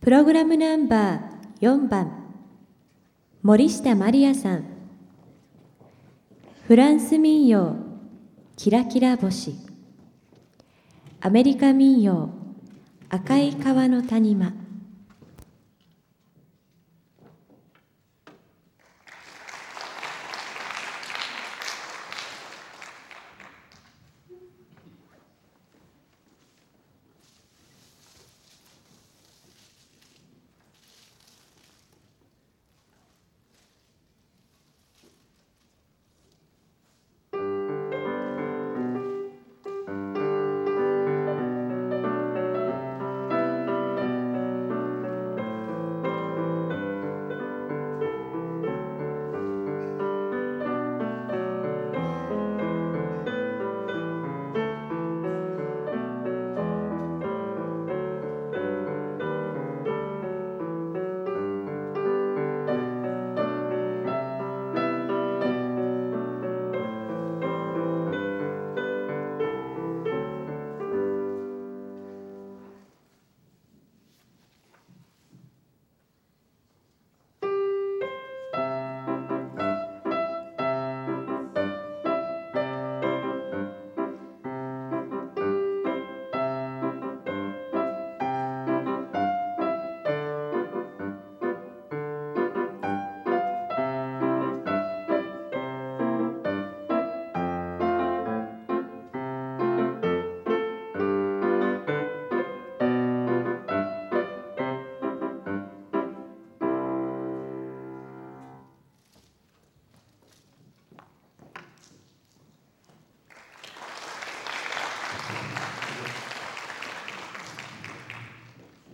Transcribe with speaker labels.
Speaker 1: プログラムナンバー4番、森下まりやさん。フランス民謡キラキラ星、アメリカ民謡赤い川の谷間。